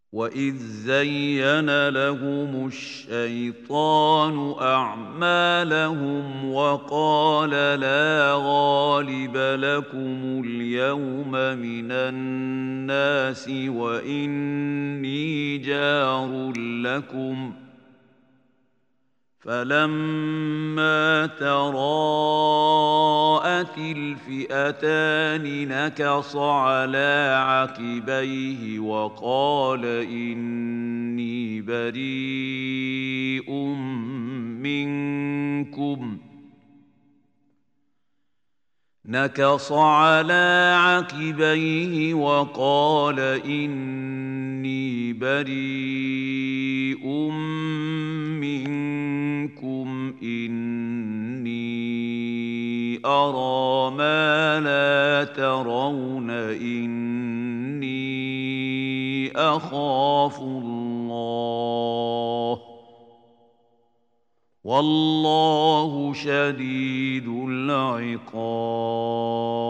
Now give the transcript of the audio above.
وَإِذْ زَيَّنَ لَهُمُ الشَّيْطَانُ أَعْمَالَهُمْ وَقَالَ لَا غَالِبَ لَكُمُ الْيَوْمَ مِنَ النَّاسِ وَإِنِّي جَارٌ لَكُمْ ۖ فَلَمَّا تَرَاءَتِ الْفِئَتَانِ نَكَصَ عَلَىٰ عَقِبَيْهِ وَقَالَ إِنِّي بَرِيءٌ مِّنكُمْ إِنِّي أَرَىٰ مَا لَا تَرَوْنَ إِنِّي أَخَافُ اللَّهَ وَاللَّهُ شَدِيدُ الْعِقَابِ